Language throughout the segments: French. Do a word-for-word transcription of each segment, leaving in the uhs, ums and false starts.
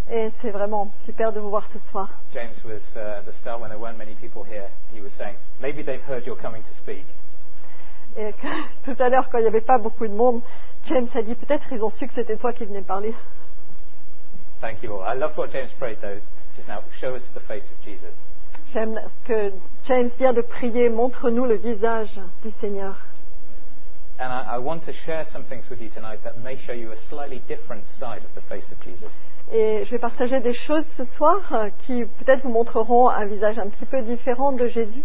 Et c'est vraiment super de vous voir ce soir. James was uh, at the start when there weren't many people here. He was saying, maybe they've heard you're coming to speak. Et que, tout à l'heure, quand il n'y avait pas beaucoup de monde, James a dit peut-être ils ont su que c'était toi qui venais parler. Thank you all. I love what James prayed though just now. Show us the face of Jesus. J'aime ce que James vient de prier. Montre-nous le visage du Seigneur. And I, I want to share some things with you tonight that may show you a slightly different side of the face of Jesus. Et je vais partager des choses ce soir euh, qui peut-être vous montreront un visage un petit peu différent de Jésus.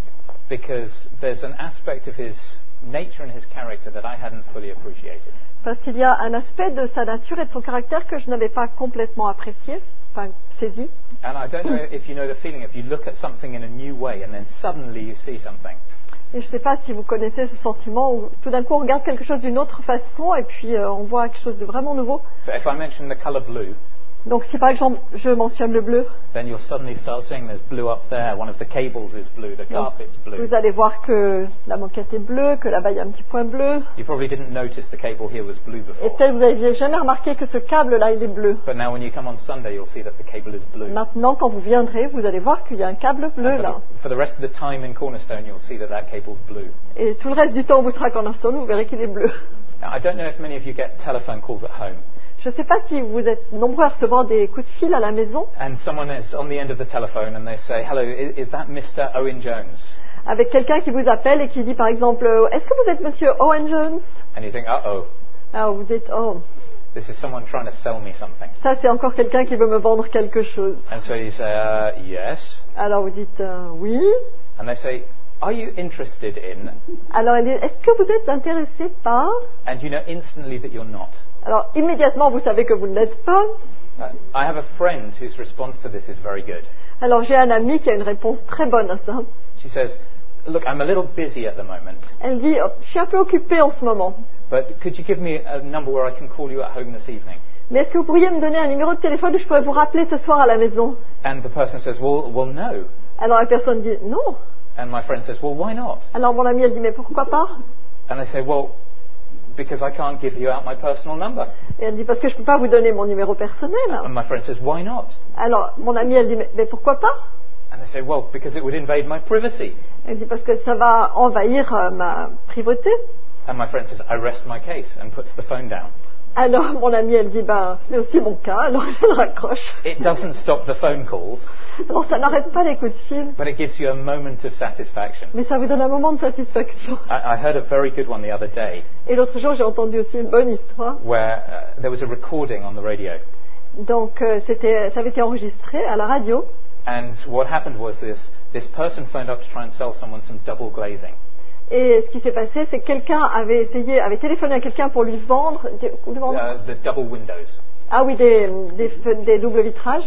Because there's an aspect of his nature and his character that I hadn't fully appreciated. Parce qu'il y a un aspect de sa nature et de son caractère que je n'avais pas complètement apprécié, enfin saisi. And I don't know if you know the feeling if you look at something in a new way and then suddenly you see something. Et je ne sais pas si vous connaissez ce sentiment où tout d'un coup on regarde quelque chose d'une autre façon et puis euh, on voit quelque chose de vraiment nouveau. So if I mention the color blue, Donc si par exemple je mentionne le bleu, then you'll suddenly start seeing there's blue up there, one of the cables is blue, the donc, carpet's blue. vous allez voir que la moquette est bleue, que là-bas il y a un petit point bleu. You probably didn't notice the cable here was blue Et before. peut-être vous n'aviez jamais remarqué que ce câble-là il est bleu. But now when you come on Sunday, you'll see that the cable is blue. Maintenant quand vous viendrez, vous allez voir qu'il y a un câble bleu And for, là. the, for the rest of the time in Cornerstone, you'll see that that cable's blue. Et tout le reste du temps où vous serez à Cornerstone, vous verrez qu'il est bleu. Now, I don't know if many of you get telephone calls at home. Je ne sais pas si vous êtes nombreux à recevoir des coups de fil à la maison And someone is on the end of the telephone and they say, hello, is, is that Mister Owen Jones? avec quelqu'un qui vous appelle et qui dit par exemple euh, est-ce que vous êtes Monsieur Owen Jones? And you think, uh-oh, Alors vous dites oh, this is someone trying to sell me something. ça c'est encore quelqu'un qui veut me vendre quelque chose. And so you say, uh, yes. Alors vous dites euh, oui. And they say, are you interested in? Alors elle dit est-ce que vous êtes intéressé par? And you know instantly that you're not. Alors immédiatement vous savez que vous ne l'êtes pas. Uh, I have a friend whose response to this is very good. Alors j'ai un ami qui a une réponse très bonne à ça. She says, look, I'm a little busy at the moment, Elle dit oh, je suis un peu occupée en ce moment. but could you give me a number where I can call you at home this evening? Mais est-ce que vous pourriez me donner un numéro de téléphone où je pourrais vous rappeler ce soir à la maison? And the person says, well, well, no. Alors la personne dit non. And my friend says, well, why not? Alors mon ami elle dit mais pourquoi pas? And they say, well, because I can't give you out my personal number. Et elle dit parce que je ne peux pas vous donner mon numéro personnel. And my friend says, why not? Alors mon ami elle dit mais, mais pourquoi pas? And they say, well, because it would invade my privacy. Elle dit parce que ça va envahir euh, ma privauté. And my friend says, I rest my case, and puts the phone down. Alors mon ami elle dit ben c'est aussi mon cas. Alors elle raccroche. It doesn't stop the phone calls, Alors ça n'arrête pas les coups de fil, but it gives you a moment of satisfaction. mais ça vous donne un moment de satisfaction. I, I heard a very good one the other day Et l'autre jour j'ai entendu aussi une bonne histoire. where uh, there was a recording on the radio. Donc euh, c'était, ça avait été enregistré à la radio. And what happened was this, this person phoned up to try and sell someone some double glazing. Et ce qui s'est passé, c'est que quelqu'un avait essayé, avait téléphoné à quelqu'un pour lui vendre, lui vendre Uh, the double windows. ah oui, des, des, des doubles vitrages.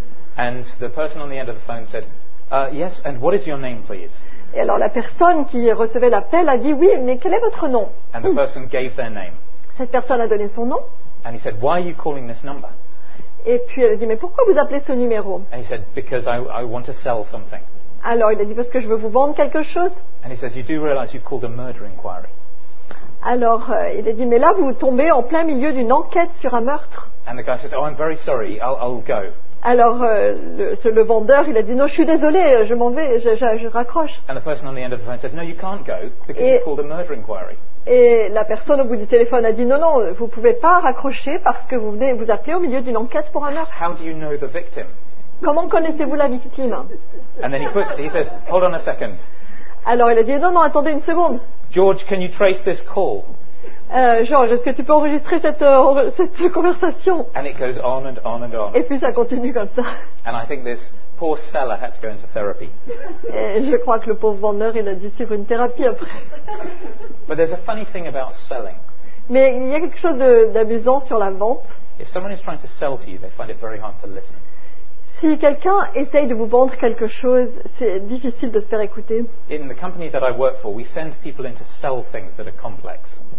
And the person on the end of the phone said, uh, yes, and what is your name, please? Et alors la personne qui recevait l'appel a dit oui, mais quel est votre nom? And the person gave their name. Cette personne a donné son nom. And he said, why are you calling this number? Et puis elle a dit mais pourquoi vous appelez ce numéro? And he said, because I, I want to sell something. Alors il a dit parce que je veux vous vendre quelque chose. And he says, you do realize you've called a murder inquiry? Alors euh, il a dit mais là vous tombez en plein milieu d'une enquête sur un meurtre. And the guy says, oh, I'm very sorry, I'll, I'll go. Alors euh, le, ce- le vendeur il a dit non je suis désolé, je m'en vais, je, je, je raccroche. And the person on the end of the phone says, no, you can't go because Et- you've called a murder inquiry. Et la personne au bout du téléphone a dit non non vous pouvez pas raccrocher parce que vous venez vous appelez au milieu d'une enquête pour un meurtre. How do you know the victim? Comment connaissez-vous la victime? And then he puts, he says, hold on a second. Alors il a dit non non attendez une seconde. George, can you trace this call? Euh, Georges, est-ce que tu peux enregistrer cette, euh, cette conversation? And it goes on and on and on. Et puis ça continue comme ça. And I think this poor seller had to go into therapy. Et je crois que le pauvre vendeur il a dû suivre une thérapie après. But there's a funny thing about selling. Mais il y a quelque chose de- d'amusant sur la vente. If someone is trying to sell to you, they find it very hard to listen. Si quelqu'un essaye de vous vendre quelque chose, c'est difficile de se faire écouter. In the company that I work for, we send people in to sell things that are complex.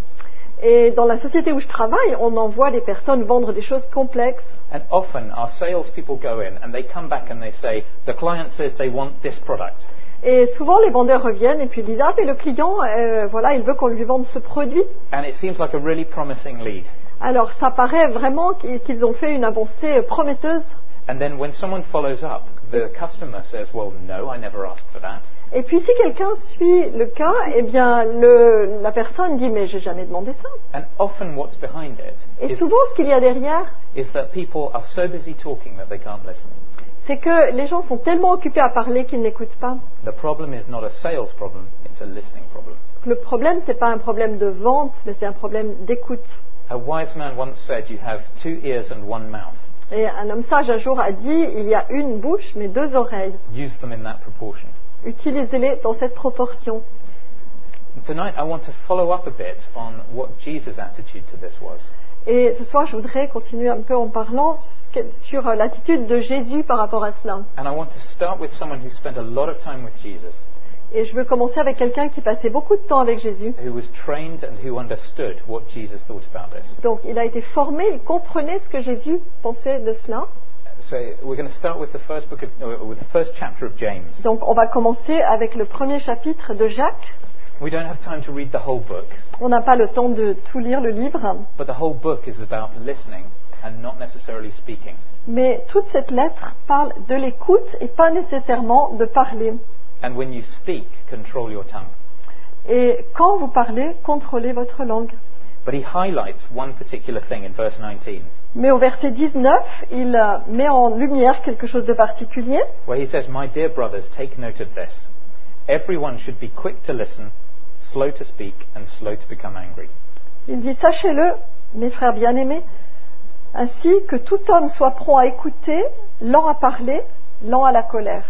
Et dans la société où je travaille, on envoie les personnes vendre des choses complexes. And often our salespeople go in and they come back and they say, the client says they want this product. Et souvent, les vendeurs reviennent et puis ils disent ah mais le client, euh, voilà, il veut qu'on lui vende ce produit. And it seems like a really promising lead. Alors ça paraît vraiment qu'ils qu'ils ont fait une avancée prometteuse. And then when someone follows up, the customer says, well, no, I never asked for that. Et puis si quelqu'un suit le cas, eh bien le, la personne dit mais j'ai jamais demandé ça. And often what's behind it Et is, souvent ce qu'il y a derrière, is that people are so busy talking that they can't listen. c'est que les gens sont tellement occupés à parler qu'ils n'écoutent pas. The problem is not a sales problem, it's a listening problem. Le problème, c'est pas un problème de vente, mais c'est un problème d'écoute. A wise man once said, you have two ears and one mouth. Et un homme sage un jour a dit, il y a une bouche mais deux oreilles. Use them in that proportion. Utilisez-les dans cette proportion. Tonight I want to follow up a bit on what Jesus' attitude to this was. Et ce soir, je voudrais continuer un peu en parlant sur l'attitude de Jésus par rapport à cela. And I want to start with someone who spent a lot of time with Jesus, Et je veux commencer avec quelqu'un qui passait beaucoup de temps avec Jésus. who was trained and who understood what Jesus thought about this. Donc, il a été formé, il comprenait ce que Jésus pensait de cela. So we're going to start with the first book of, uh, with the first chapter of James. Donc, on va commencer avec le premier chapitre de Jacques. We don't have time to read the whole book, On n'a pas le temps de tout lire le livre, but the whole book is about listening and not necessarily speaking. mais toute cette lettre parle de l'écoute et pas nécessairement de parler. And when you speak, control your tongue. Et quand vous parlez, contrôlez votre langue. But he highlights one particular thing in verse nineteen, Mais au verset dix-neuf, il euh, met en lumière quelque chose de particulier. where he says, My dear brothers, take note of this. Everyone should be quick to listen, slow to speak, and slow to become angry. Il dit, sachez-le, mes frères bien-aimés, ainsi que tout homme soit prompt à écouter, lent à parler, lent à la colère.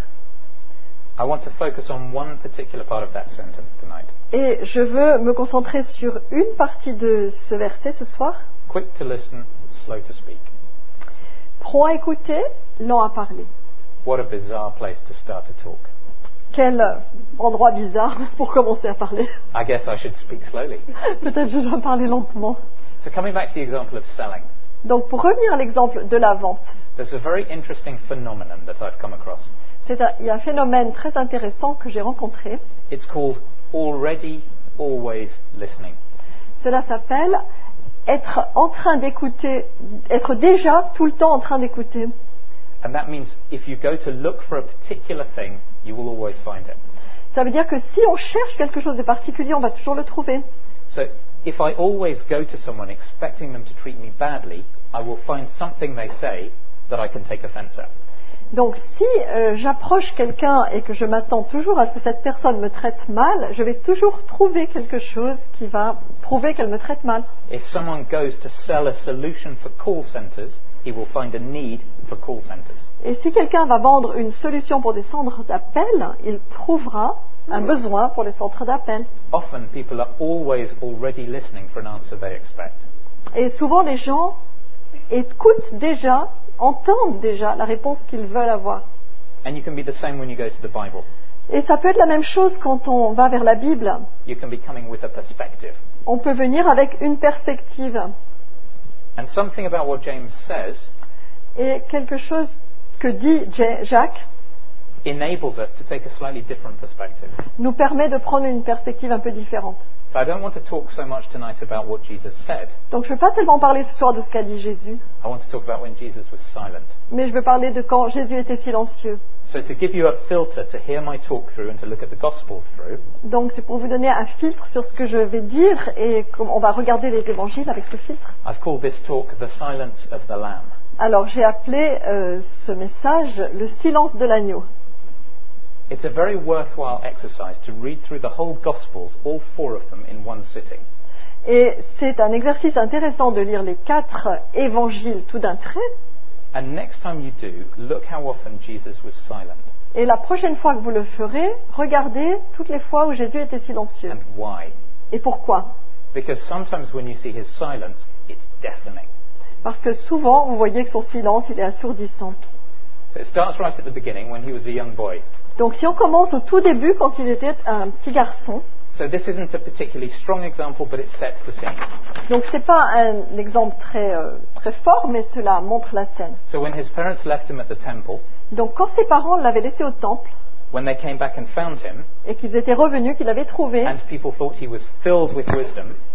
I want to focus on one particular part of that sentence tonight. Et je veux me concentrer sur une partie de ce verset ce soir. Quick to listen, slow to speak. Prompt à écouter, lent à parler. What a bizarre place to start to talk. Quel euh, endroit bizarre pour commencer à parler. I guess I should speak slowly. Peut-être je dois parler lentement. So coming back to the example of selling, Donc pour revenir à l'exemple de la vente, there's a very interesting phenomenon that I've come across. c'est un, il y a un phénomène très intéressant que j'ai rencontré. It's called already, always listening. Cela s'appelle être en train d'écouter, être déjà tout le temps en train d'écouter. And that means if you go to look for a particular thing, you will always find it. Ça veut dire que si on cherche quelque chose de particulier, on va toujours le trouver. So if I always go to someone expecting them to treat me badly, I will find something they say that I can take offense at. Donc si euh, j'approche quelqu'un et que je m'attends toujours à ce que cette personne me traite mal, je vais toujours trouver quelque chose qui va prouver qu'elle me traite mal. If someone goes to sell a solution for call centers, he will find a need for call centers. Et si quelqu'un va vendre une solution pour des centres d'appel, il trouvera un besoin pour les centres d'appel. Often people are always already listening for an answer they expect. Et souvent les gens écoutent déjà, entendent déjà la réponse qu'ils veulent avoir. And you can be the same when you go to the Bible. Et ça peut être la même chose quand on va vers la Bible. You can be coming with a perspective. On peut venir avec une perspective. And something about what James says Et quelque chose que dit Ja- Jacques enables us to take a slightly different perspective. nous permet de prendre une perspective un peu différente. So I don't want to talk so much tonight about what Jesus said. Donc je ne veux pas tellement parler ce soir de ce qu'a dit Jésus, I want to talk about when Jesus was silent. mais je veux parler de quand Jésus était silencieux. So to give you a filter to hear my talk through and to look at the Gospels through, Donc c'est pour vous donner un filtre sur ce que je vais dire et comme on va regarder les évangiles avec ce filtre. I've called this talk The Silence of the Lamb. Alors j'ai appelé euh, ce message le silence de l'agneau. It's a very worthwhile exercise to read through the whole Gospels, all four of them, in one sitting. Et c'est un exercice intéressant de lire les quatre évangiles tout d'un trait. And next time you do, look how often Jesus was silent Et la prochaine fois que vous le ferez, regardez toutes les fois où Jésus était silencieux. and why. Et pourquoi? Because sometimes when you see his silence, it's deafening. Parce que souvent, vous voyez que son silence, il est assourdissant. So it starts right at the beginning when he was a young boy. Donc si on commence au tout début, quand il était un petit garçon, So this isn't a particularly strong example, but it sets the scene. donc c'est pas un exemple très, euh, très fort, mais cela montre la scène. So when his parents left him at the temple, Donc quand ses parents l'avaient laissé au temple, when they came back and found him, et qu'ils étaient revenus, qu'ils l'avaient trouvé, and people thought he was filled with wisdom,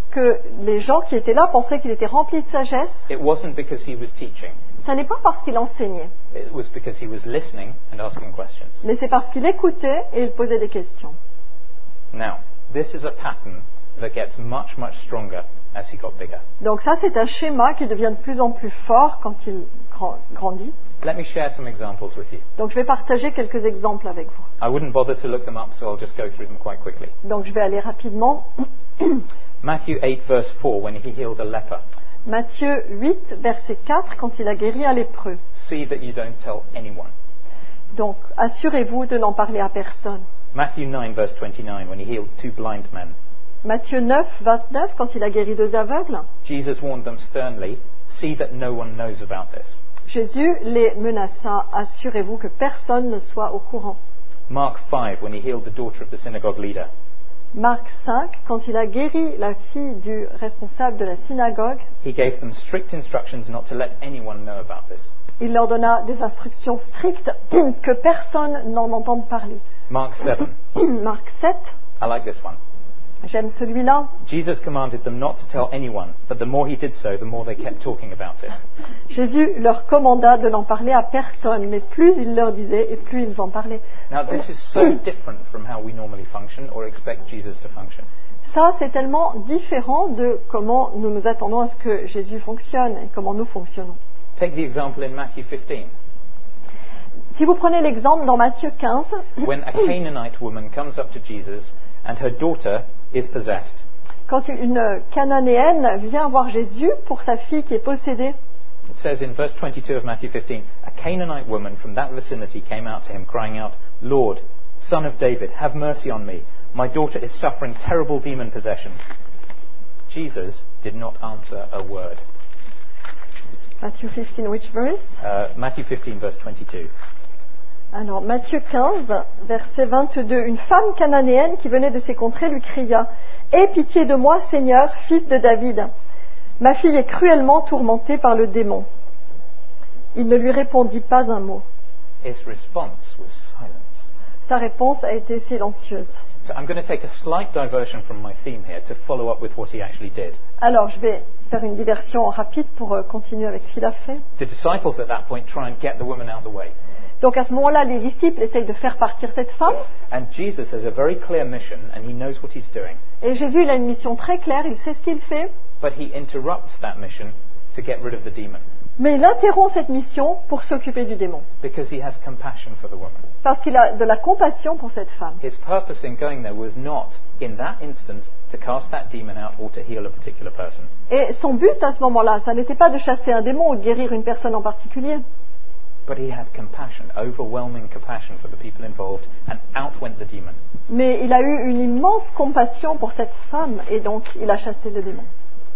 que les gens qui étaient là pensaient qu'il était rempli de sagesse, it wasn't because he was teaching. ça n'est pas parce qu'il enseignait, It was because he was listening and asking questions. mais c'est parce qu'il écoutait et il posait des questions. Now, this is a pattern that gets much, much stronger as he got bigger. Donc ça, c'est un schéma qui devient de plus en plus fort quand il grand- grandit. Let me share some examples with you. Donc je vais partager quelques exemples avec vous. I wouldn't bother to look them up, so I'll just go through them quite quickly. Donc je vais aller rapidement. Matthew eight, verse four, when he healed a leper. Matthieu huit, verset quatre, quand il a guéri un lépreux. See that you don't tell anyone. Donc assurez-vous de n'en parler à personne. Matthew nine, verse twenty-nine, when he healed two blind men. Matthieu neuf, vingt-neuf, quand il a guéri deux aveugles. Jesus warned them sternly, see that no one knows about this. Jésus les menaça, assurez-vous que personne ne soit au courant. Mark five, when he healed the daughter of the synagogue leader. Marc cinq, quand il a guéri la fille du responsable de la synagogue, He gave them strict instructions not to let anyone know about this. il leur donna des instructions strictes que personne n'en entende parler. Mark seven, Marc sept, I like this one. j'aime celui-là. Jesus commanded them not to tell anyone, but the more he did so, the more they kept talking about it. Jésus leur commanda de n'en parler à personne, mais plus il leur disait et plus ils en parlaient. Now, this is so different from how we normally function or expect Jesus to function. Ça, c'est tellement différent de comment nous nous attendons à ce que Jésus fonctionne et comment nous fonctionnons. Take the example in Matthew fifteen, Si vous prenez l'exemple dans Matthieu quinze, when a Canaanite woman comes up to Jesus and her daughter is possessed. quand une cananéenne vient voir Jésus pour sa fille qui est possédée, It says in verse twenty-two of Matthew fifteen, a Canaanite woman from that vicinity came out to him crying out, Lord, Son of David, have mercy on me. My daughter is suffering terrible demon possession. Jesus did not answer a word. Matthieu fifteen, which verse? Uh, Matthew fifteen, verse twenty-two. Alors, Matthieu quinze, verset vingt-deux. Une femme cananéenne qui venait de ces contrées lui cria « Aie pitié de moi, Seigneur, fils de David. Ma fille est cruellement tourmentée par le démon. » Il ne lui répondit pas un mot. His response was silence. Sa réponse a été silencieuse. So I'm going to take a slight diversion from my theme here to follow up with what he actually did. Alors, je vais faire une diversion rapide pour euh, continuer avec ce qu'il a fait. The disciples at that point try and get the woman out of the way. Donc, à ce moment-là, les disciples essayent de faire partir cette femme. And Jesus has a very clear mission and he knows what he's doing. Et Jésus, il a une mission très claire, il sait ce qu'il fait. But he interrupts that mission to get rid of the demon Mais il interrompt cette mission pour s'occuper du démon. because he has compassion for the woman. Parce qu'il a de la compassion pour cette femme. His purpose in going there was not, in that instance, to cast that demon out or to heal a particular person. Et son but à ce moment-là, ça n'était pas de chasser un démon ou de guérir une personne en particulier. But he had compassion, overwhelming compassion for the people involved, and out went the demon. Mais il a eu une immense compassion pour cette femme et donc il a chassé le démon.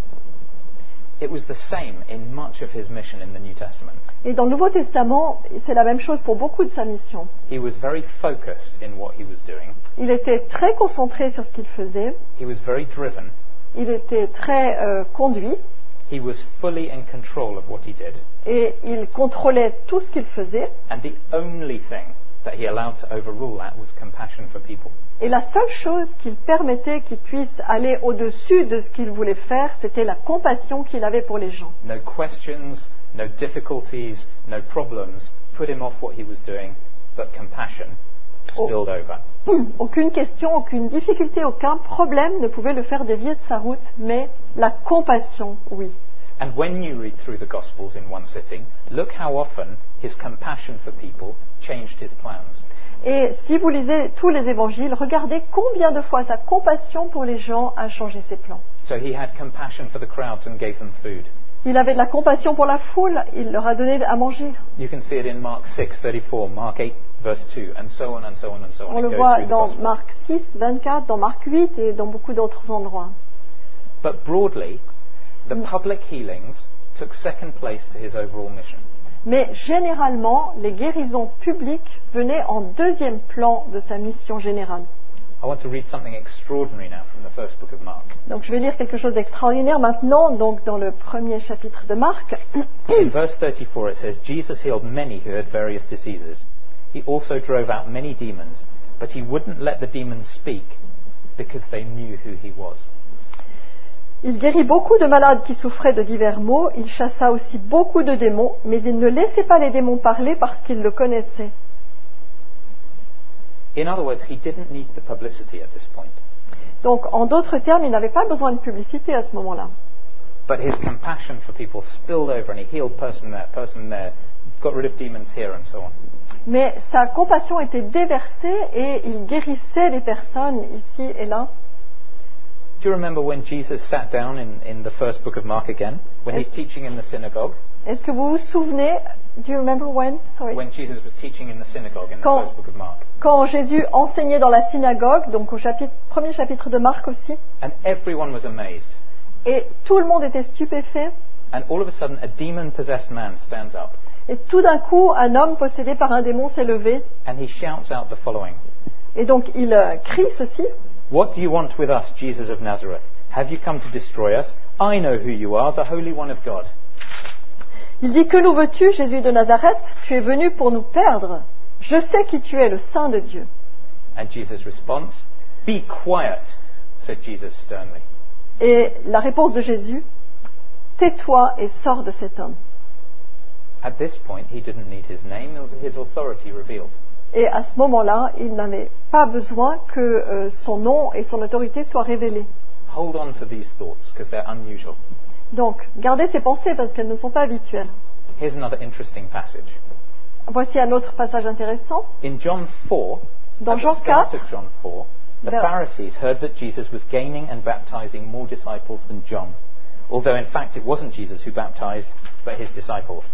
It was the same in much of his mission in the New Testament. Et dans le Nouveau Testament, c'est la même chose pour beaucoup de sa mission. He was very focused in what he was doing. Il était très concentré sur ce qu'il faisait. He was very driven. Il était très euh, conduit He was fully in control of what he did. et il contrôlait tout ce qu'il faisait. And the only thing that he allowed to overrule that was compassion for people. Et la seule chose qu'il permettait qu'il puisse aller au-dessus de ce qu'il voulait faire, c'était la compassion qu'il avait pour les gens. No questions, no difficulties, no problems put him off what he was doing, but compassion spilled over. Aucune question, aucune difficulté, aucun problème ne pouvait le faire dévier de sa route, mais la compassion, oui. And when you read through the Gospels in one sitting, look how often his compassion for people changed his plans. Et si vous lisez tous les évangiles, regardez combien de fois sa compassion pour les gens a changé ses plans. So he had compassion for the crowds and gave them food. Il avait de la compassion pour la foule, il leur a donné à manger. You can see it in Mark six thirty-four, Mark eight verse two, and so on and so on and so on. On It le goes voit through the dans Gospel. Marc six, vingt-quatre, dans Marc huit et dans beaucoup d'autres endroits. But broadly, the public healings took second place to his overall mission. Mais généralement, les guérisons publiques venaient en deuxième plan de sa mission générale. I want to read something extraordinary now from the first book of Mark. Donc je vais lire quelque chose d'extraordinaire maintenant, donc dans le premier chapitre de Marc. In verse thirty-four it says, Jesus healed many who had various diseases. He also drove out many demons, but he wouldn't let the demons speak because they knew who he was. Il guérit beaucoup de malades qui souffraient de divers maux, il chassa aussi beaucoup de démons, mais il ne laissait pas les démons parler parce qu'il le connaissait. In other words, he didn't need the publicity at this point. Donc, en d'autres termes, il n'avait pas besoin de publicité à ce moment-là. But his compassion for people spilled over and he healed person there, person there, got rid of demons here and so on. Mais sa compassion était déversée et il guérissait les personnes ici et là. Do you remember when Jesus sat down in, in the first book of Mark again, when he's teaching in the synagogue? Est-ce que vous vous souvenez, do you remember when? Sorry. When Jesus was teaching in the synagogue in the Quand, first book of Mark. quand Jésus enseignait dans la synagogue, donc au chapitre, premier chapitre de Marc aussi, And everyone was amazed. et tout le monde était stupéfait, And all of a sudden, a demon-possessed man stands up et tout d'un coup, un homme possédé par un démon s'est levé, and he shouts out the following. et donc il euh, crie ceci: What do you want with us, Jesus of Nazareth? Have you come to destroy us? I know who you are, the Holy One of God. Il dit: que nous veux-tu, Jésus de Nazareth? Tu es venu pour nous perdre. Je sais qui tu es, le Saint de Dieu. And Jesus' response, Be quiet, said Jesus sternly. Et la réponse de Jésus: tais-toi et sors de cet homme. At this point, he didn't need his name, his authority revealed. Et à ce moment-là, il n'avait pas besoin que euh, son nom et son autorité soient révélés. Hold on to these thoughts, because they're unusual. Donc, gardez ces pensées parce qu'elles ne sont pas habituelles. Here's another interesting passage. Voici un autre passage intéressant. In John four, Dans at Jean the start quatre, of John four, the vers- Pharisees heard that Jesus was gaining and baptizing more disciples than John, although in fact it wasn't Jesus who baptized, but his disciples.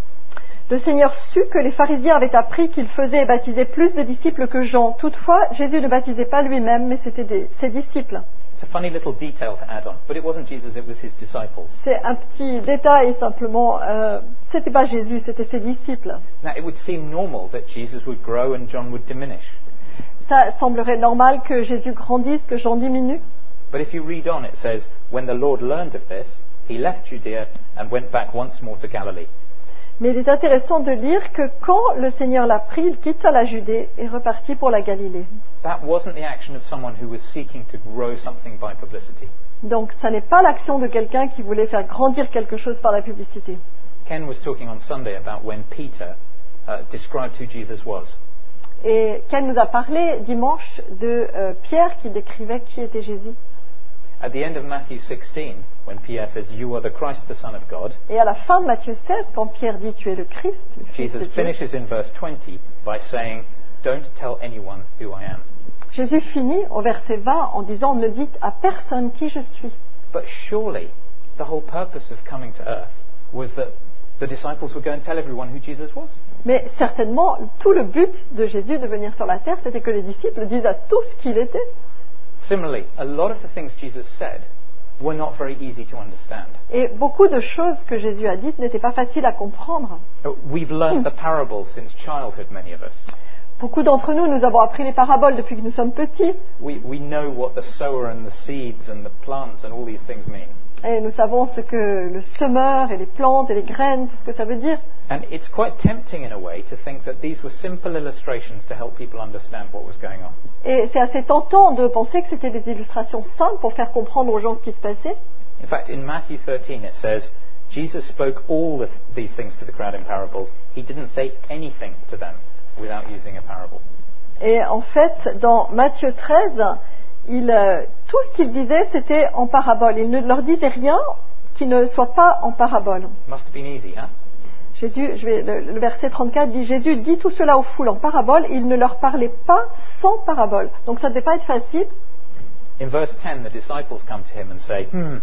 le Seigneur sut que les pharisiens avaient appris qu'il faisait et baptisait plus de disciples que Jean. Toutefois, Jésus ne baptisait pas lui-même, mais c'était des- ses disciples. It's a funny little detail to add on, but it wasn't Jesus, it was his disciples. C'est un petit détail simplement. Euh, c'était pas Jésus, c'était ses disciples. Now, it would seem normal that Jesus would grow and John would diminish. Ça semblerait normal que Jésus grandisse, que Jean diminue. But if you read on, it says, When the Lord learned of this, he left Judea and went back once more to Galilee. Mais il est intéressant de lire que quand le Seigneur l'a pris, il quitta la Judée et repartit pour la Galilée. That wasn't the action of someone who was seeking to grow something by publicity. Donc, ça n'est pas l'action de quelqu'un qui voulait faire grandir quelque chose par la publicité. Ken was talking on Sunday about when Peter uh, described who Jesus was. Et Ken nous a parlé dimanche de euh, Pierre qui décrivait qui était Jésus. At the end of Matthew sixteen, when Pierre says, You are the Christ, the Son of God, Et à la fin de Matthieu seize, quand Pierre dit tu es le Christ, le Fils de Jesus Dieu, finishes in verse twenty by saying, Don't tell anyone who I am. Jésus finit au verset vingt en disant ne dites à personne qui je suis. But surely the whole purpose of coming to earth was that the disciples would go and tell everyone who Jesus was. Mais certainement, tout le but de Jésus de venir sur la terre, c'était que les disciples disent à tous qui il était. Similarly, a lot of the things Jesus said were not very easy to understand. Et beaucoup de choses que Jésus a dites n'étaient pas faciles à comprendre. We've learned the parables since childhood, many of us. Beaucoup d'entre nous, nous avons appris les paraboles depuis que nous sommes petits. We, we know what the sower and the seeds and the plants and all these things mean. Et nous savons ce que le semeur et les plantes et les graines, tout ce que ça veut dire. And it's quite tempting in a way to think that these were simple illustrations to help people understand what was going on. Et c'est assez tentant de penser que c'était des illustrations simples pour faire comprendre aux gens ce qui se passait. In fact, in Matthew thirteen it says, Jesus spoke all of these things to the crowd in parables. He didn't say anything to them without using a parable. Et en fait, dans Matthieu treize, il, euh, tout ce qu'il disait, c'était en parabole. Il ne leur disait rien qui ne soit pas en parabole. Must have been easy, huh? Jésus, je vais, le, le verset trente-quatre dit, Jésus dit tout cela aux foules en parabole, il ne leur parlait pas sans parabole. Donc ça ne devait pas être facile. In verse ten, the disciples come to him and say, Hmm,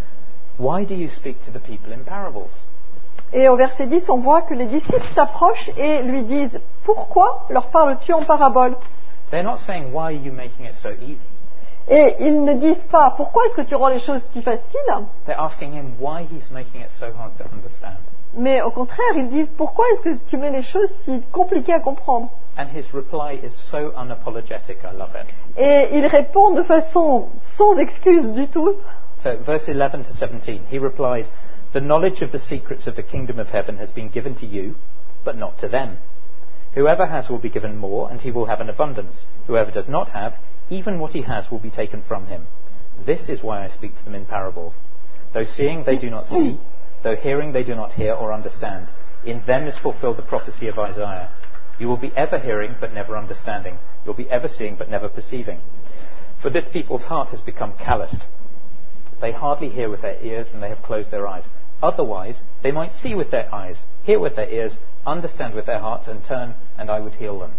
why do you speak to the people in parables? Et au verset dix, on voit que les disciples s'approchent et lui disent, pourquoi leur parles-tu en parabole? They're not saying, Why are you making it so easy? Et ils ne disent pas, pourquoi est-ce que tu rends les choses si faciles? They're asking him why he's making it so hard to understand. Mais au contraire, ils disent, pourquoi est-ce que tu mets les choses si compliquées à comprendre? And his reply is so unapologetic, I love it. Et il répond de façon sans excuse du tout. So, verse eleven to seventeen, he replied, The knowledge of the secrets of the kingdom of heaven has been given to you, but not to them. Whoever has will be given more, and he will have an abundance. Whoever does not have, even what he has will be taken from him. This is why I speak to them in parables. Though seeing they do not see, though hearing they do not hear or understand. In them is fulfilled the prophecy of Isaiah. You will be ever hearing but never understanding. You will be ever seeing but never perceiving. For this people's heart has become calloused. They hardly hear with their ears and they have closed their eyes. Otherwise, they might see with their eyes, hear with their ears, understand with their hearts and turn, and I would heal them.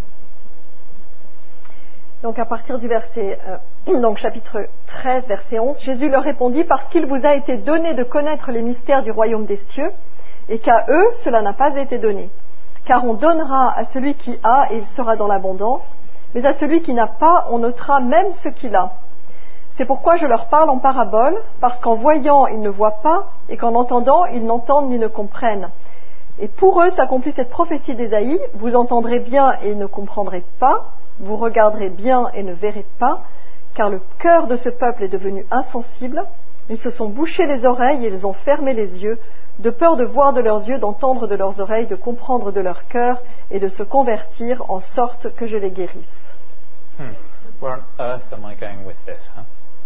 Donc à partir du verset, euh, donc chapitre treize, verset onze, Jésus leur répondit, parce qu'il vous a été donné de connaître les mystères du royaume des cieux, et qu'à eux cela n'a pas été donné. Car on donnera à celui qui a, et il sera dans l'abondance, mais à celui qui n'a pas, on ôtera même ce qu'il a. C'est pourquoi je leur parle en parabole, parce qu'en voyant ils ne voient pas, et qu'en entendant ils n'entendent ni ne comprennent. Et pour eux s'accomplit cette prophétie d'Ésaïe, vous entendrez bien et ne comprendrez pas, vous regarderez bien et ne verrez pas, car le cœur de ce peuple est devenu insensible, ils se sont bouchés les oreilles et ils ont fermé les yeux, de peur de voir de leurs yeux, d'entendre de leurs oreilles, de comprendre de leur cœur et de se convertir en sorte que je les guérisse. Hmm. Where on earth am I going with this, huh?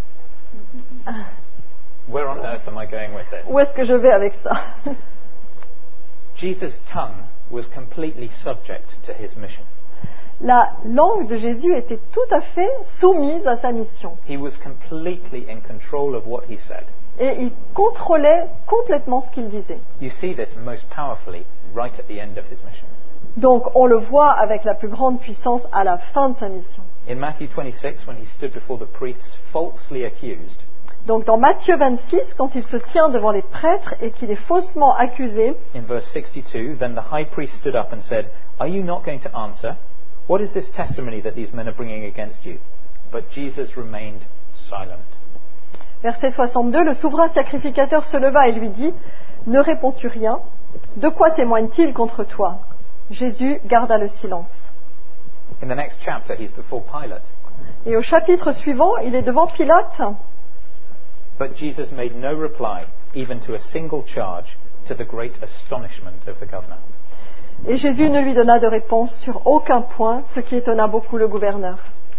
Where on earth am I going with this? Où est-ce que je vais avec ça? Jesus' tongue was completely subject to his mission. La langue de Jésus était tout à fait soumise à sa mission. He was completely in control of what he said. Et il contrôlait complètement ce qu'il disait. You see this most powerfully right at the end of his mission. Donc on le voit avec la plus grande puissance à la fin de sa mission. In Matthew twenty-six, when he stood before the priests falsely accused, donc dans Matthieu vingt-six, quand il se tient devant les prêtres et qu'il est faussement accusé, in verse sixty-two, then the high priest stood up and said, "Are you not going to answer? What is this testimony that these men are bringing against you?" But Jesus remained silent. Verset soixante-deux, le souverain sacrificateur se leva et lui dit, « Ne réponds-tu rien? De quoi témoigne-t-il contre toi ?» Jésus garda le silence. In the next chapter, he's before Pilate. Et au chapitre suivant, il est devant Pilate. But Jesus made no reply, even to a single charge, to the great astonishment of the governor. Et Jésus ne lui donna de réponse sur aucun point, ce qui étonna beaucoup le gouverneur.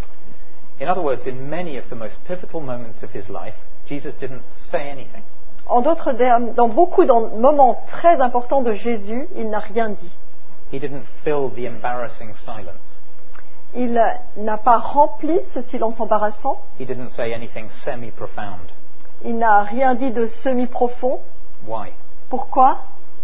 In other words, in many of the most pivotal moments of his life, Jesus didn't say anything. En d'autres termes, dans beaucoup de moments très importants de Jésus, il n'a rien dit. He didn't fill the embarrassing silence. Il n'a pas rempli ce silence embarrassant. He didn't say anything semi-profound. Il n'a rien dit de semi-profond. Why? Pourquoi?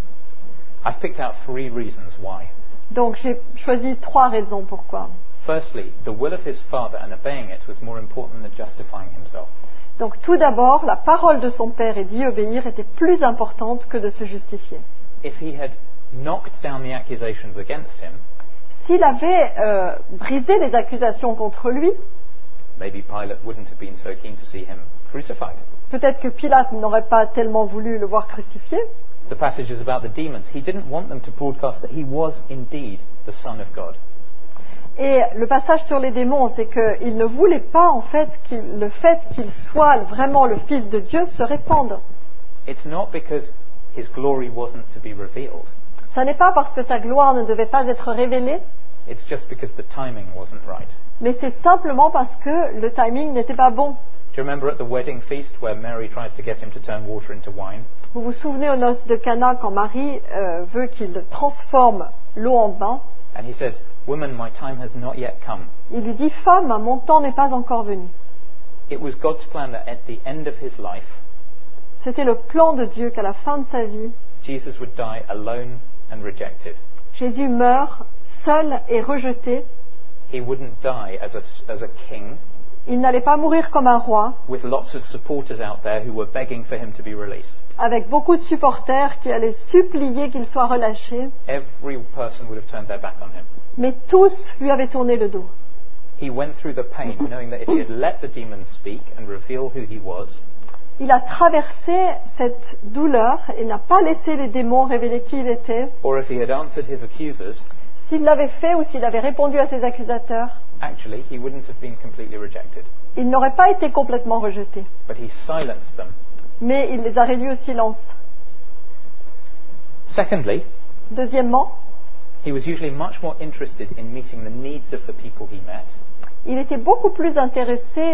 I've picked out three reasons why. Donc j'ai choisi trois raisons pourquoi. Firstly, the will of his Father and obeying it was more important than justifying himself. Donc tout d'abord, la parole de son Père et d'y obéir était plus importante que de se justifier. If he had knocked down the accusations against him, s'il avait euh, brisé les accusations contre lui, maybe Pilate wouldn't have been so keen to see him crucified. Peut-être que Pilate n'aurait pas tellement voulu le voir crucifié. The passage is about the demons. He didn't want them to broadcast that he was indeed the Son of God. Et le passage sur les démons, c'est qu'il ne voulait pas en fait que le fait qu'il soit vraiment le Fils de Dieu se répande. It's not because his glory wasn't to be revealed. Ça n'est pas parce que sa gloire ne devait pas être révélée. It's just because the timing wasn't right. Mais c'est simplement parce que le timing n'était pas bon. Do you remember at the wedding feast where Mary tries to get him to turn water into wine? Vous vous souvenez aux noces de Cana quand Marie euh, veut qu'il transforme l'eau en vin? And he says, "Woman, my time has not yet come." Il lui dit, femme, mon temps n'est pas encore venu. It was God's plan that at the end of his life, c'était le plan de Dieu qu'à la fin de sa vie, Jesus would die alone and rejected. Jésus meurt seul et rejeté. He wouldn't die as a, as a king. Il n'allait pas mourir comme un roi, with lots of supporters out there who were begging for him to be released. Avec beaucoup de supporters qui allaient supplier qu'il soit relâché. Every person would have turned their back on him. Mais tous lui avaient tourné le dos. He went through the pain, knowing that if he had let the demons speak and reveal who he was, il a traversé cette douleur et n'a pas laissé les démons révéler qui il était. Or if he had answered his accusers, s'il l'avait fait ou s'il avait répondu à ses accusateurs, actually he wouldn't have been completely rejected. Il n'aurait pas été complètement rejeté. But he silenced them. Mais il les a réduits au silence. Secondly, deuxièmement, he was usually much more interested in meeting the needs of the people he met. Il était beaucoup plus intéressé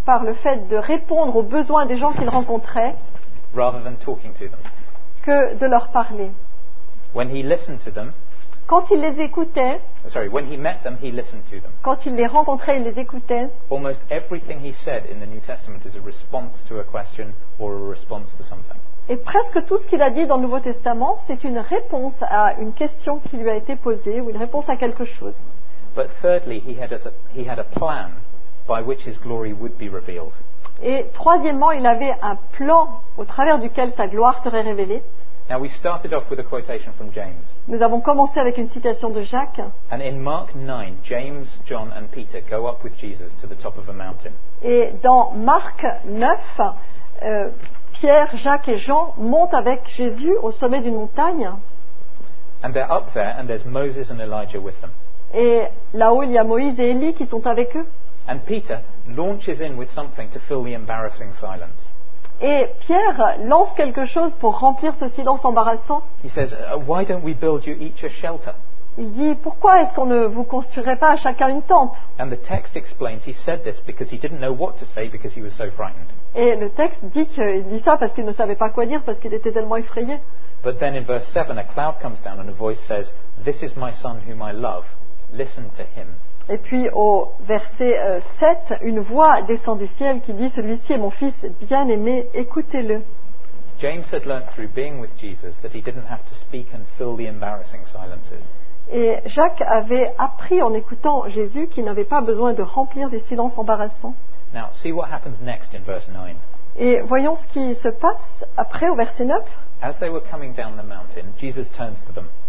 par le fait de répondre aux besoins des gens qu'il rencontrait rather than talking to them. que de leur parler. When he listened to them, Quand il les écoutait, sorry, when he met them, he listened to them. quand il les rencontrait, il les écoutait. Almost everything he said in the New Testament is a response to a question or a response to something. Et presque tout ce qu'il a dit dans le Nouveau Testament, c'est une réponse à une question qui lui a été posée ou une réponse à quelque chose. But thirdly, he had a, he had a plan by which his glory would be revealed. Et troisièmement, il avait un plan au travers duquel sa gloire serait révélée. Now we started off with a quotation from James. Nous avons commencé avec une citation de Jacques. And in Mark nine, James, John and Peter go up with Jesus to the top of a mountain. Et dans Marc neuf, euh, Pierre, Jacques et Jean montent avec Jésus au sommet d'une montagne. And they're up there and there's Moses and Elijah with them. Et là-haut, il y a Moïse et Élie qui sont avec eux. And Peter launches in with something to fill the embarrassing silence. Et Pierre lance quelque chose pour remplir ce silence embarrassant. He says, uh, why don't we build you each a shelter? Il dit, pourquoi est-ce qu'on ne vous construirait pas à chacun une tente? And the text explains he said this because he didn't know what to say because he was so frightened. Et le texte dit qu'il dit ça parce qu'il ne savait pas quoi dire, parce qu'il était tellement effrayé. But then in verse seven, a cloud comes down and a voice says, this is my son whom I love. Listen to him. Et puis au verset euh, sept, une voix descend du ciel qui dit, celui-ci est mon fils bien-aimé, écoutez-le. James had learnt through being with Jesus that he didn't have to speak and fill the embarrassing silences. Et Jacques avait appris en écoutant Jésus qu'il n'avait pas besoin de remplir des silences embarrassants. Now, see what happens next in verse nine. Et voyons ce qui se passe après au verset neuf. As they were coming down the mountain, Jesus turns to them.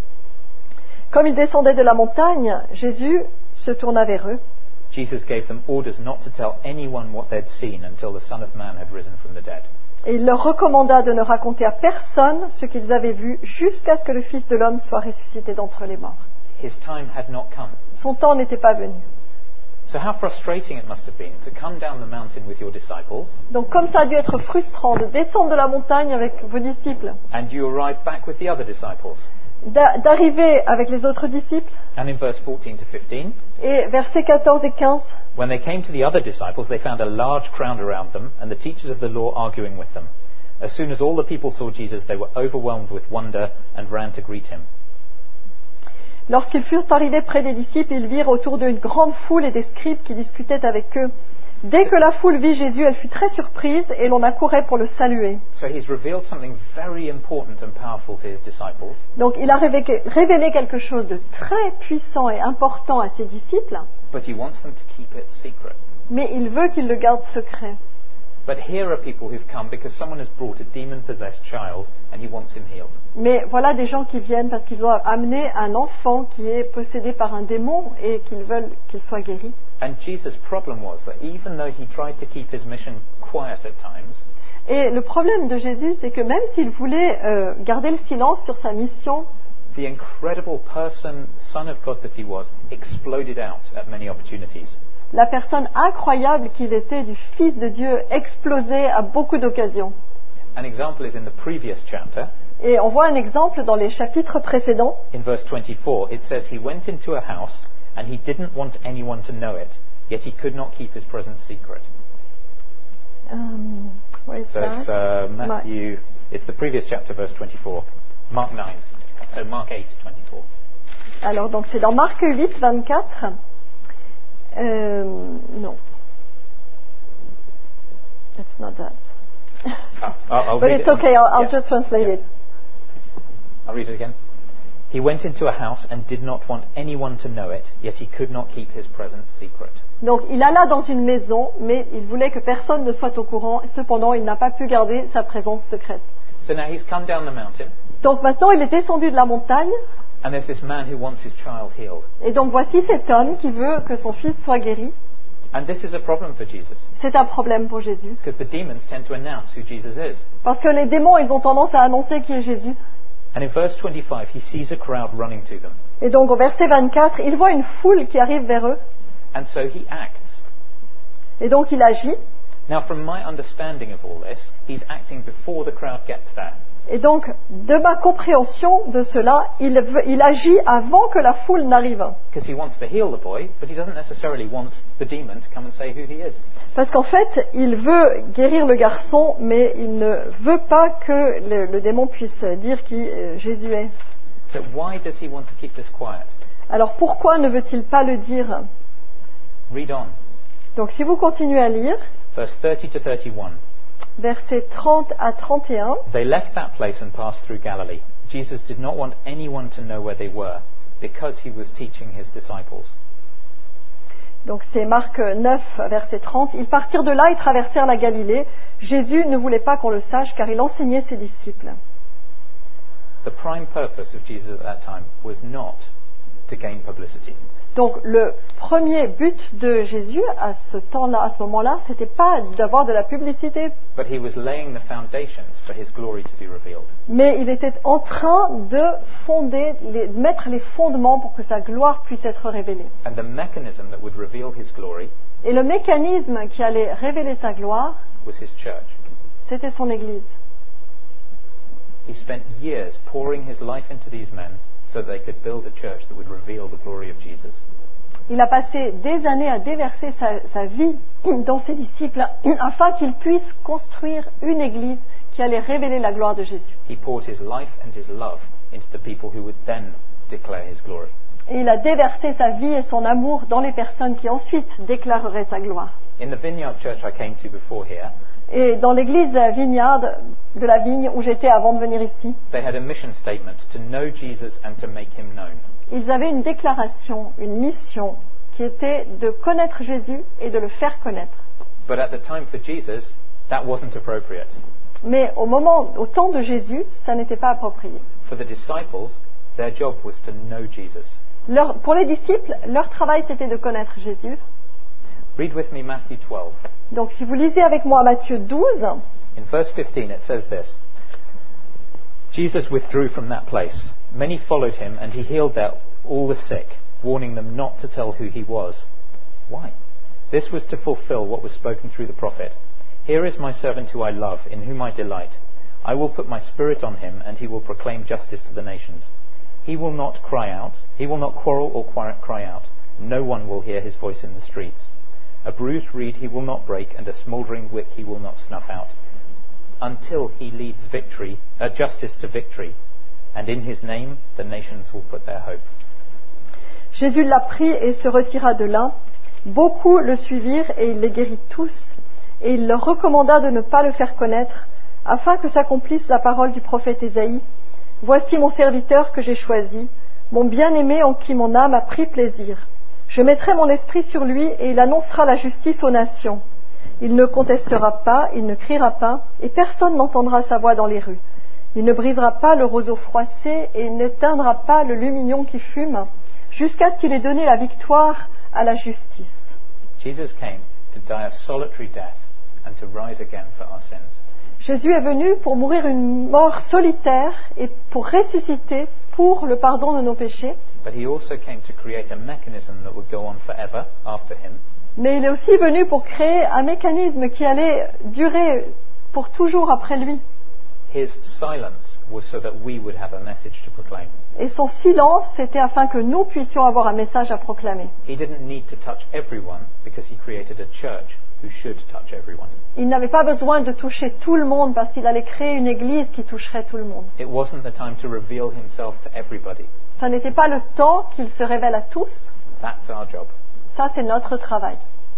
Comme ils descendaient de la montagne, Jésus se tourna vers eux. Jesus gave them orders not to tell anyone what they'd seen until the Son of Man had risen from the dead. Et il leur recommanda de ne raconter à personne ce qu'ils avaient vu jusqu'à ce que le Fils de l'homme soit ressuscité d'entre les morts. His time had not come. Son temps n'était pas venu. So how frustrating it must have been to come down the mountain with your disciples, Donc comme ça a dû être frustrant de descendre de la montagne avec vos disciples, and you arrive back with the other disciples. d'a- d'arriver avec les autres disciples, And in verse fourteen to fifteen, et versets quatorze et quinze, when they came to the other disciples, they found a large crowd around them, and the teachers of the law arguing with them. As soon as all the people saw Jesus, they were overwhelmed with wonder and ran to greet him. lorsqu'ils furent arrivés près des disciples, ils virent autour d'eux une grande foule et des scribes qui discutaient avec eux. Dès que la foule vit Jésus, elle fut très surprise et l'on accourait pour le saluer. So he's revealed something very important and powerful to his disciples, Donc il a révé- révélé quelque chose de très puissant et important à ses disciples, but he wants them to keep it secret. mais il veut qu'ils le gardent secret. But here are people who've come because someone has brought a demon-possessed child and he wants him healed. Mais voilà des gens qui viennent parce qu'ils ont amené un enfant qui est possédé par un démon et qu'ils veulent qu'il soit guéri. And Jesus' problem was that even though he tried to keep his mission quiet at times, Et le problème de Jésus, c'est que même s'il voulait euh, garder le silence sur sa mission, the incredible person, Son of God that he was, exploded out at many opportunities. la personne incroyable qu'il était du Fils de Dieu explosait à beaucoup d'occasions. An example is in the previous chapter. Et on voit un exemple dans les chapitres précédents. In verse twenty-four, it says he went into a house and he didn't want anyone to know it, yet he could not keep his presence secret. Um, where is So that? it's uh, Matthew, it's the previous chapter, verse twenty-four. Mark nine. So Mark eight, twenty-four. Alors, donc c'est dans Marc huit, vingt-quatre. Euh, non. It's not that. Ah, I'll, I'll But read it's it. okay, I'll, I'll Yeah. just translate Yeah. it. I'll read it again. He went into a house and did not want anyone to know it, yet he could not keep his presence secret. Donc, il alla dans une maison, mais il voulait que personne ne soit au courant. Cependant, il n'a pas pu garder sa présence secrète. So now he's come down the mountain, Donc, maintenant, il est descendu de la montagne. and there's this man who wants his child healed. Et donc, voici cet homme qui veut que son fils soit guéri. And this is a problem for Jesus, C'est un problème pour Jésus. because the demons tend to announce who Jesus is. Parce que les démons, ils ont tendance à annoncer qui est Jésus. And in verse twenty-five, he sees a crowd running to them. Et donc, au verset vingt-quatre, il voit une foule qui arrive vers eux. And so he acts. Et donc, il agit. Now, from my understanding of all this, he's acting before the crowd gets there. Et donc, de ma compréhension de cela, il, veut- il agit avant que la foule n'arrive. Because he wants to heal the boy, but he doesn't necessarily want the demon to come and say who he is. Parce qu'en fait, il veut guérir le garçon, mais il ne veut pas que le, le démon puisse dire qui euh, Jésus est. So why does he want to keep this quiet? Alors pourquoi ne veut-il pas le dire? Read on. Donc si vous continuez à lire, Verse thirty to thirty-one. versets trente à trente et un, They left that place and passed through Galilee. Jesus did not want anyone to know where they were, because he was teaching his disciples. donc c'est Marc neuf, verset trente, ils partirent de là et traversèrent la Galilée. Jésus ne voulait pas qu'on le sache car il enseignait ses disciples. The prime purpose of Jesus at that time was not to gain publicity. Donc le premier but de Jésus à ce temps-là, à ce moment-là, c'était pas d'avoir de la publicité, But he was laying the foundations for his glory to be revealed. mais il était en train de fonder, les- de mettre les fondements pour que sa gloire puisse être révélée. And the mechanism that would reveal his glory Et le mécanisme qui allait révéler sa gloire, was his church. c'était son Église. He spent years pouring his life into these men so that they could build a church that would reveal the glory of Jesus. Il a passé des années à déverser sa, sa vie dans ses disciples afin qu'ils puissent construire une Église qui allait révéler la gloire de Jésus. He poured his life and his love into the people who would then declare his glory. Et il a déversé sa vie et son amour dans les personnes qui ensuite déclareraient sa gloire. In the Vineyard Church I came to before here, Et dans l'église Vignard de la Vigne où j'étais avant de venir ici, they had a mission statement to know Jesus and to make him known. ils avaient une déclaration, une mission qui était de connaître Jésus et de le faire connaître. But at the time for Jesus, that wasn't appropriate. Mais au moment, au temps de Jésus, ça n'était pas approprié. For the disciples, their job was to know Jesus. Leur- pour les disciples, leur travail c'était de connaître Jésus. Read with me Matthew twelve. Donc si vous lisez avec moi Matthieu douze, In verse fifteen it says this. Jesus withdrew from that place. Many followed him, and he healed there all the sick, warning them not to tell who he was. Why? This was to fulfill what was spoken through the prophet. Here is my servant who I love, in whom I delight. I will put my spirit on him, and he will proclaim justice to the nations. He will not cry out. He will not quarrel or cry cry out. No one will hear his voice in the streets. A bruised reed he will not break, and a smouldering wick he will not snuff out, until he leads victory, uh, justice to victory. And in his name the nations will put their hope. Jésus l'a pris et se retira de là. Beaucoup le suivirent et il les guérit tous. Et il leur recommanda de ne pas le faire connaître, afin que s'accomplisse la parole du prophète Ésaïe. Voici mon serviteur que j'ai choisi, mon bien-aimé en qui mon âme a pris plaisir. Je mettrai mon esprit sur lui et il annoncera la justice aux nations. Il ne contestera pas, il ne criera pas, et personne n'entendra sa voix dans les rues. Il ne brisera pas le roseau froissé et il n'éteindra pas le lumignon qui fume, jusqu'à ce qu'il ait donné la victoire à la justice. Jesus came to die a solitary death and to rise again for our sins. Jésus est venu pour mourir une mort solitaire et pour ressusciter pour le pardon de nos péchés. But he also came to create a mechanism that would go on forever after him, Mais il est aussi venu pour créer un mécanisme qui allait durer pour toujours après lui. His silence was so that we would have a message to proclaim. Et son silence, c'était afin que nous puissions avoir un message à proclamer. He didn't need to touch everyone because he created a church who should touch everyone. Il n'avait pas besoin de toucher tout le monde parce qu'il allait créer une église qui toucherait tout le monde. It wasn't the time to reveal himself to everybody. Ça n'était pas le temps qu'il se révèle à tous. That's our job. Ça, c'est notre travail.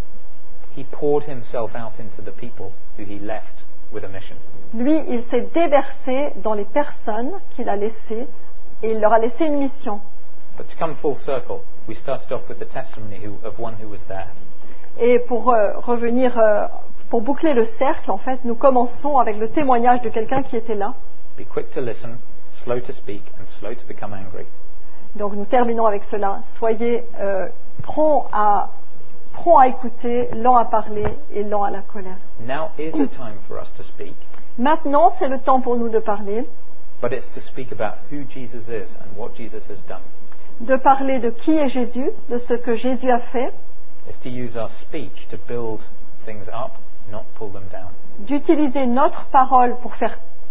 He poured himself out into the people who he left with a mission. Lui, il s'est déversé dans les personnes qu'il a laissées et il leur a laissé une mission. But to come full circle, we started off with the testimony who, of one who was there. Et pour euh, revenir, euh, pour boucler le cercle, en fait, nous commençons avec le témoignage de quelqu'un qui était là. Be quick to listen, slow to speak, and slow to become angry. Donc nous terminons avec cela. Soyez euh, prompts à, prompts à écouter, lents à parler et lents à la colère. Now is a time for us to speak, Maintenant, c'est le temps pour nous de parler, but it's to speak about who Jesus is and what Jesus has done. de parler de qui est Jésus, de ce que Jésus a fait, It's to use our speech to build things up, not pull them down. d'utiliser notre parole pour faire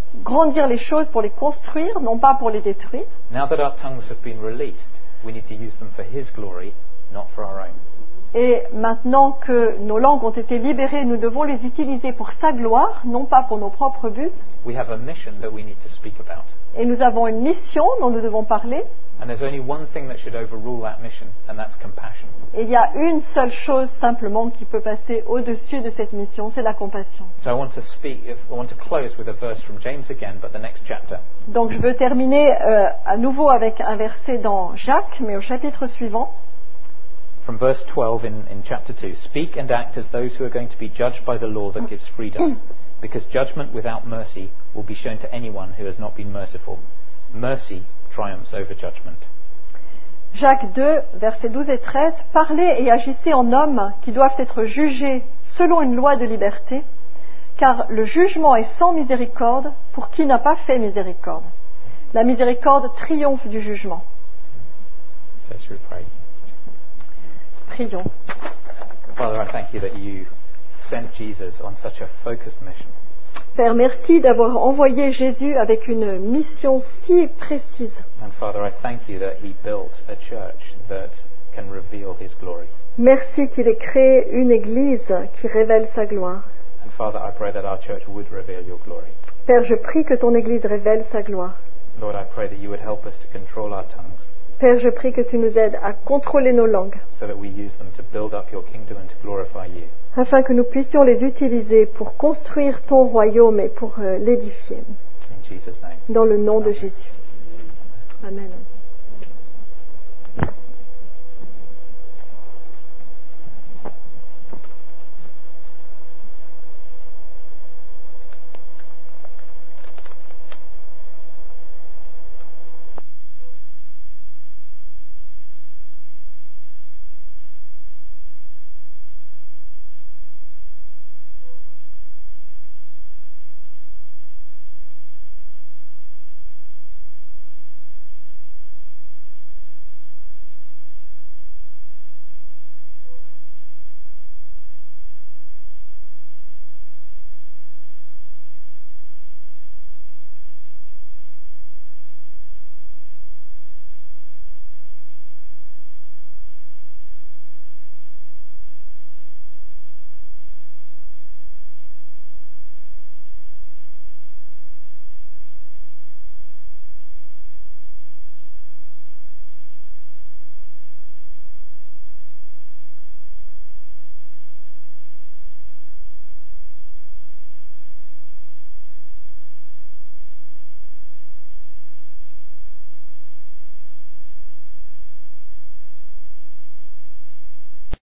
grandir les choses, pour les construire, non pas pour les détruire. Now that our tongues have been released, we need to use them for His glory, not for our own. Et maintenant que nos langues ont été libérées, nous devons les utiliser pour sa gloire, non pas pour nos propres buts. We have a mission that we need to speak about. Et nous avons une mission dont nous devons parler. And there's only one thing that should overrule that mission, and that's compassion. Et il y a une seule chose simplement qui peut passer au-dessus de cette mission, c'est la compassion. So I want to speak, I want to close with a verse from James again, but the next chapter. Donc je veux terminer euh, à nouveau avec un verset dans Jacques, mais au chapitre suivant. From verse twelve in, in chapter two, speak and act as those who are going to be judged by the law that gives freedom, because judgment without mercy will be shown to anyone who has not been merciful. Mercy triumphs over judgment. Jacques deux, versets douze et treize, parlez et agissez en hommes qui doivent être jugés selon une loi de liberté, car le jugement est sans miséricorde pour qui n'a pas fait miséricorde. La miséricorde triomphe du jugement. So should we pray? Prions. Father, I thank you that you sent Jesus on such a focused mission. Père, merci d'avoir envoyé Jésus avec une mission si précise. And Father, I thank you that he built a church that can reveal his glory. Merci qu'il ait créé une église qui révèle sa gloire. And Father, I pray that our church would reveal your glory. Père, je prie que ton église révèle sa gloire. Lord, I pray that you would help us to control our tongues Père, je prie que tu nous aides à contrôler nos langues, so that we use them to build up your kingdom and to glorify you. afin que nous puissions les utiliser pour construire ton royaume et pour euh, l'édifier. In Jesus' name. Dans le nom de Jésus. Amen.